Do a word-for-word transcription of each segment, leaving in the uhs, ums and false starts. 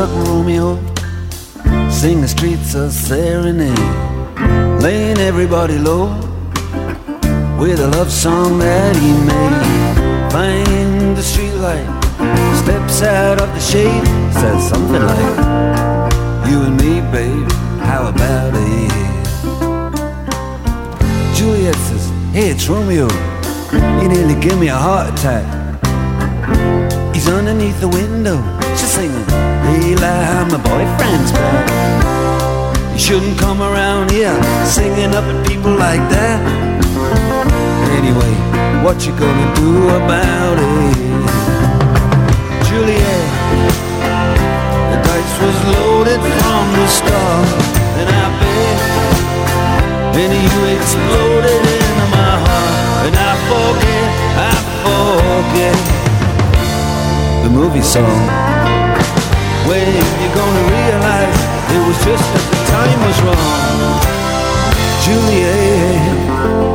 struck Romeo, sing the streets a serenade, laying everybody low with a love song that he made. Find the streetlight, steps out of the shade, says something like, you and me, babe, how about it? Juliet says, hey, it's Romeo, he nearly gave me a heart attack. He's underneath the window, she's singing, hey, lie, my boyfriend's back. You shouldn't come around here singing up at people like that. Anyway, what you gonna do about it? Juliet, the dice was loaded from the start, and I bet, and you exploded into my heart, and I forget, I forget the movie song. When you're gonna realize it was just that the time was wrong, Juliet.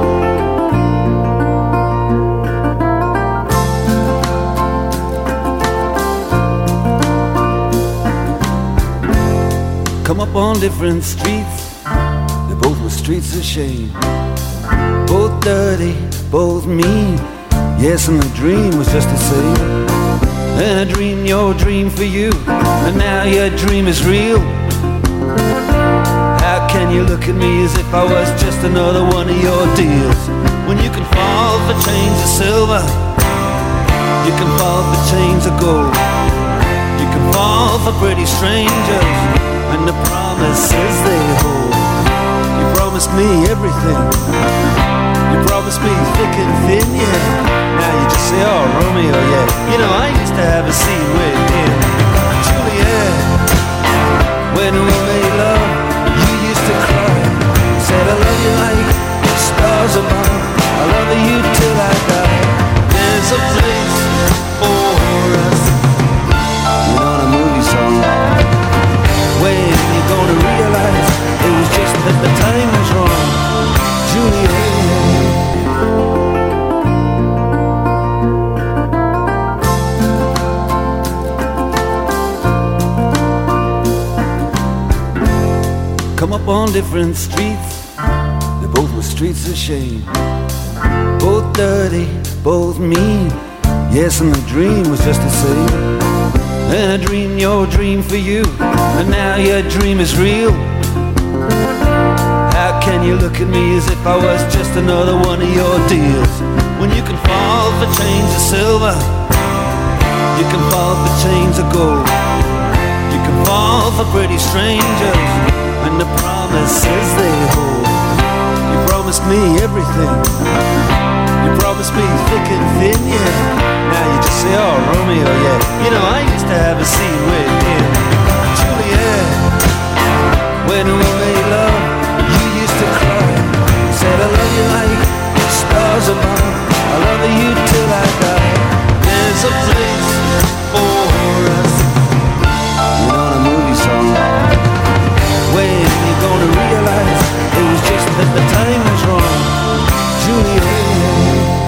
Come up on different streets, they both were streets of shame, both dirty, both mean. Yes, and the dream was just the same. And I dreamed your dream for you, and now your dream is real. How can you look at me as if I was just another one of your deals? When you can fall for chains of silver, you can fall for chains of gold, you can fall for pretty strangers and the promises they hold. You promised me everything, you promised me thick and thin, yeah. Now you just say, oh, Romeo, yeah. You know, I used to have a scene with him. Juliet, when we made love, you used to cry. Said I love you like the stars above, I love you till I die. There's a place for us. You know the movie song. When you're gonna realize it was just that the time was wrong, Juliet. Come up on different streets, they both were streets of shame, both dirty, both mean. Yes, and the dream was just the same. And I dreamed your dream for you, and now your dream is real. How can you look at me as if I was just another one of your deals? When you can fall for chains of silver, you can fall for chains of gold, you can fall for pretty strangers and the promises they hold. You promised me everything, you promised me thick and thin, yeah. Now you just say, oh, Romeo, yeah. You know, I used to have a scene with him. Juliet, when we made love, you used to cry. Said I love you like the stars above, I love you till I die. There's a place for us. You know the movie song. When you're gonna realize it was just that the time was wrong, Juliet.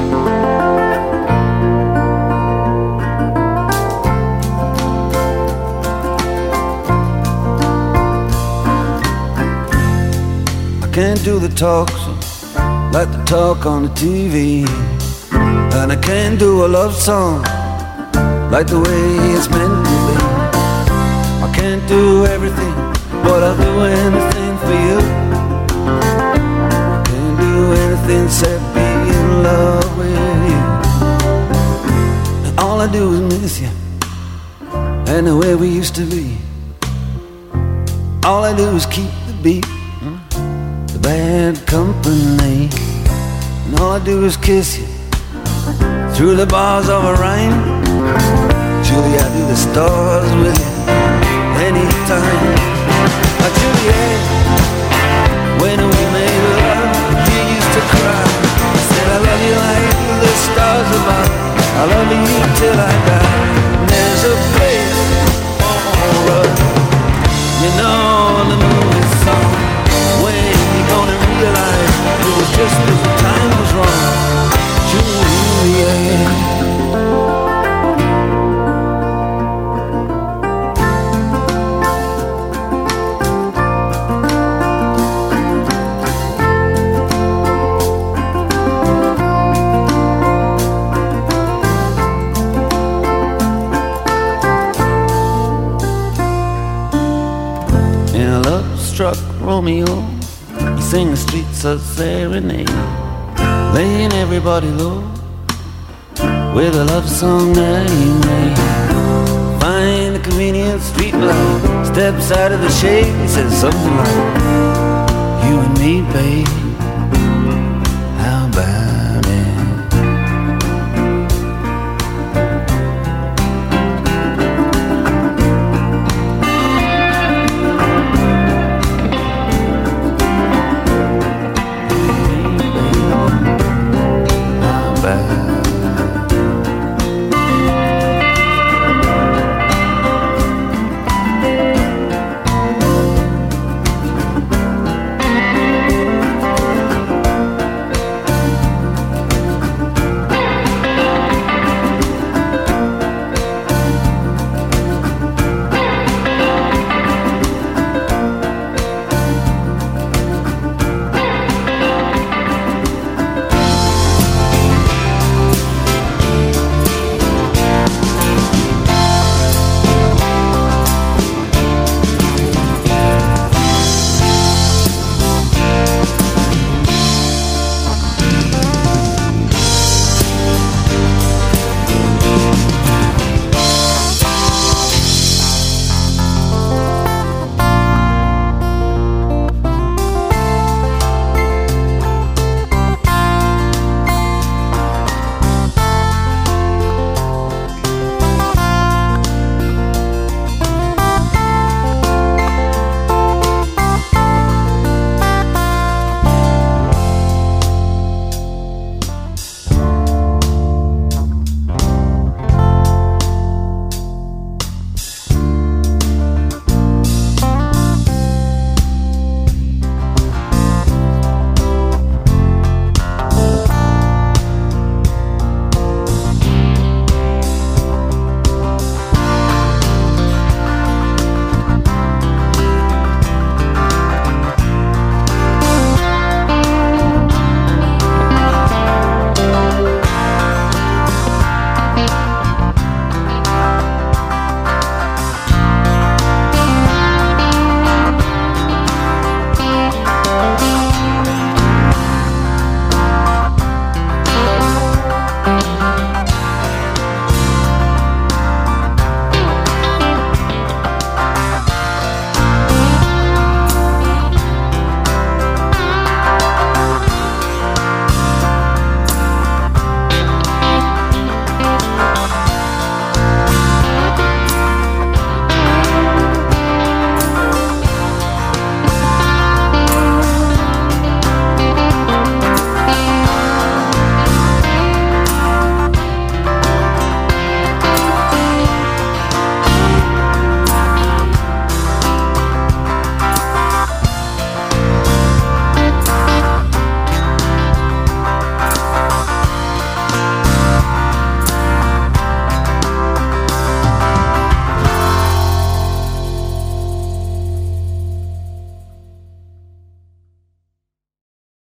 I can't do the talk like the talk on the T V, and I can't do a love song like the way it's meant to be. I can't do everything, but I'll do anything for you. Can't do anything except be in love with you. And all I do is miss you, and the way we used to be. All I do is keep the beat, the bad company. And all I do is kiss you through the bars of a rhyme. Julie, I do the stars with you anytime. Oh, Juliet, when we made love, you used to cry. Said I love you like the stars above, I love you till I die. And there's a place for us. You know the movie song. When you gonna realize it was just that the time was wrong, Juliet. a love-struck Romeo, he sang the streets a serenade, laying everybody low with a love song that he made. Find a convenient street light, steps out of the shade, he says something like, you and me, babe,